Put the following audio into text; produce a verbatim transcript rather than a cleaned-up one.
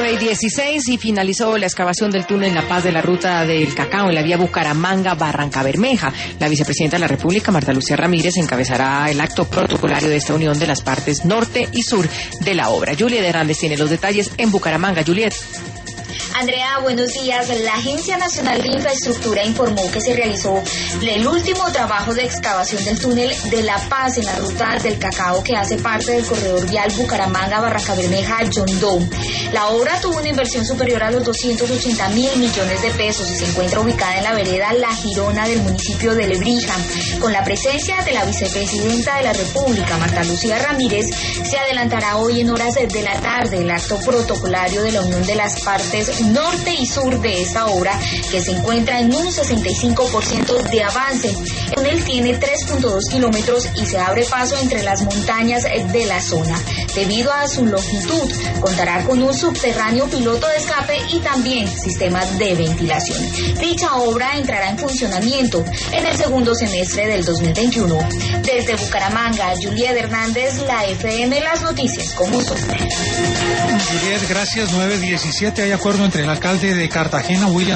nueve y dieciséis y finalizó la excavación del túnel La Paz de la ruta del cacao en la vía Bucaramanga-Barrancabermeja. La vicepresidenta de la República, Marta Lucía Ramírez, encabezará el acto protocolario de esta unión de las partes norte y sur de la obra. Juliet Hernández tiene los detalles en Bucaramanga. Juliet. Andrea, buenos días. La Agencia Nacional de Infraestructura informó que se realizó el último trabajo de excavación del túnel de La Paz en la ruta del cacao que hace parte del corredor vial Bucaramanga-Barrancabermeja-John Doe. La obra tuvo una inversión superior a los doscientos ochenta mil millones de pesos y se encuentra ubicada en la vereda La Girona del municipio de Lebrija. Con la presencia de la vicepresidenta de la República, Marta Lucía Ramírez, se adelantará hoy en horas de la tarde el acto protocolario de la unión de las partes norte y sur de esta obra, que se encuentra en un sesenta y cinco por ciento de avance. El túnel tiene tres punto dos kilómetros y se abre paso entre las montañas de la zona. Debido a su longitud, contará con un subterráneo piloto de escape y también sistemas de ventilación. Dicha obra entrará en funcionamiento en el segundo semestre del dos mil veintiuno. Desde Bucaramanga, Juliet Hernández, la F M, las noticias como son. Juliet, gracias. nueve diecisiete. Hay acuerdo entre el alcalde de Cartagena, William